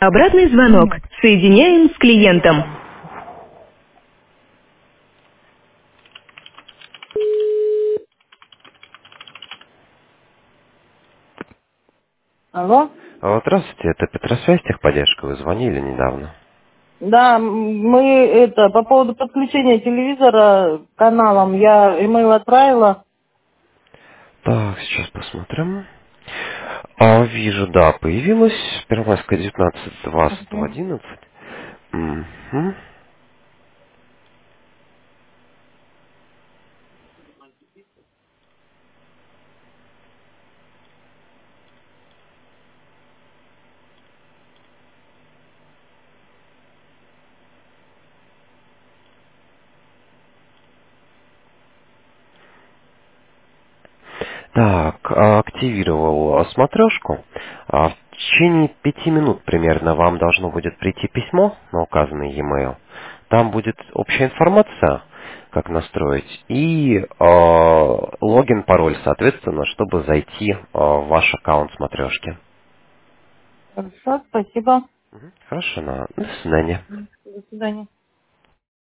Обратный звонок. Соединяем с клиентом. Алло? Здравствуйте, это Петросвязь, техподдержка. Вы звонили недавно. Да, мы это, по поводу подключения телевизора к каналам, я имейл отправила. Так, сейчас посмотрим. Вижу, да, появилась. Первомайская 19, 2, 111. Мгм. Так, активировал смотрешку. В течение 5 минут примерно вам должно будет прийти письмо на указанный e-mail. Там будет общая информация, как настроить, и логин, пароль, соответственно, чтобы зайти в ваш аккаунт смотрешки. Хорошо, спасибо. Хорошо, до свидания. До свидания.